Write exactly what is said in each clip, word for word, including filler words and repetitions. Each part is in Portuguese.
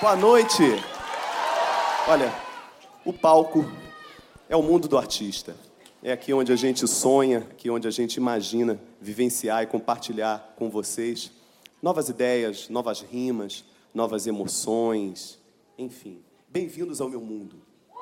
Boa noite. Olha, o palco é o mundo do artista. É aqui onde a gente sonha, aqui onde a gente imagina vivenciar e compartilhar com vocês novas ideias, novas rimas, novas emoções, enfim. Bem-vindos ao meu mundo.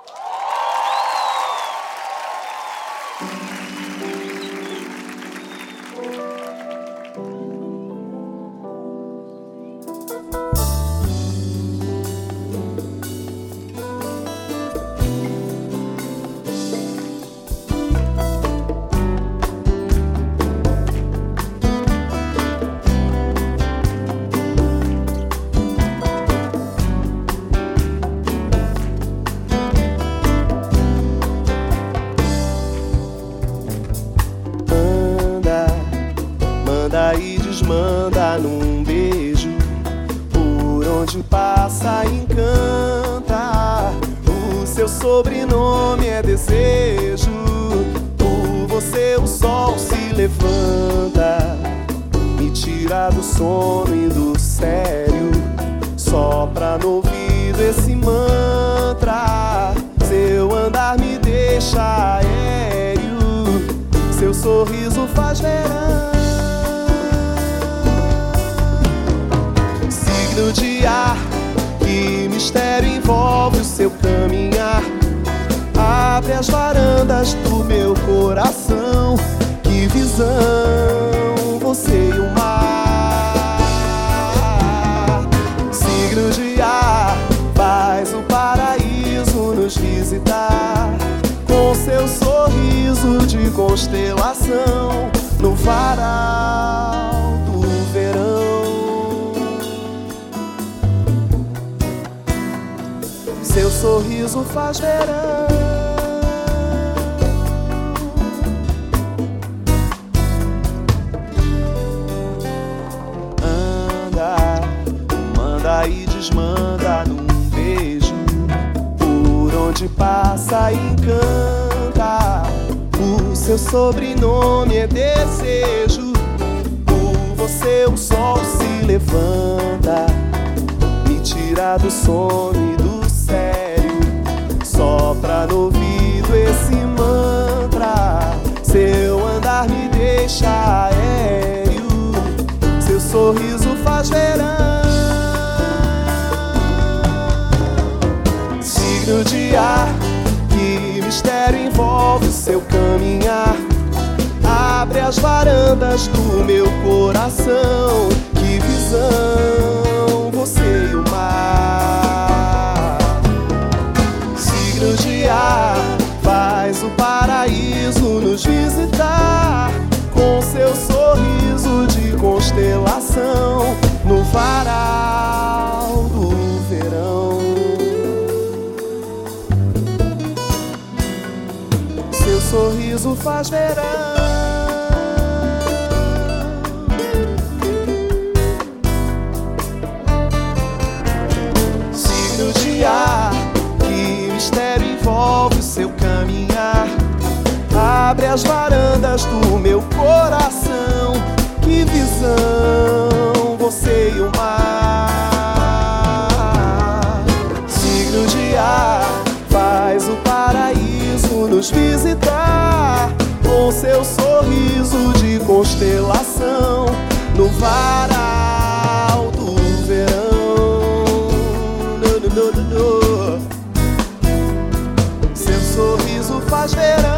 E desmanda num beijo, por onde passa encanta. O seu sobrenome é desejo, por você o sol se levanta, me tira do sono e do sério, sopra no ouvido esse mantra. Seu andar me deixa aéreo, seu sorriso faz verão. De ar, que mistério envolve o seu caminhar. Abre as varandas do meu coração, que visão, você e o mar. Signo de ar, faz o paraíso nos visitar, com seu sorriso de constelação, no varal do verão. Seu sorriso faz verão. Anda, manda e desmanda num beijo, por onde passa encanta. O seu sobrenome é desejo, por você o sol se levanta, me tira do sono e do sopra no ouvido esse mantra. Seu andar me deixa aéreo, seu sorriso faz verão. Signo de ar, que mistério envolve o seu caminhar. Abre as varandas do meu coração, que visão, você e o mar. De ar, faz o paraíso nos visitar, com seu sorriso de constelação, no varal do verão. Seu sorriso faz verão. Signo de ar, mistério envolve o seu caminhar. Abre as varandas do meu coração, que visão, você e o mar. Signo de ar, faz o paraíso nos visitar, com seu sorriso de constelação, no varal do verão. No, no, no, no, no. Sorriso faz verão.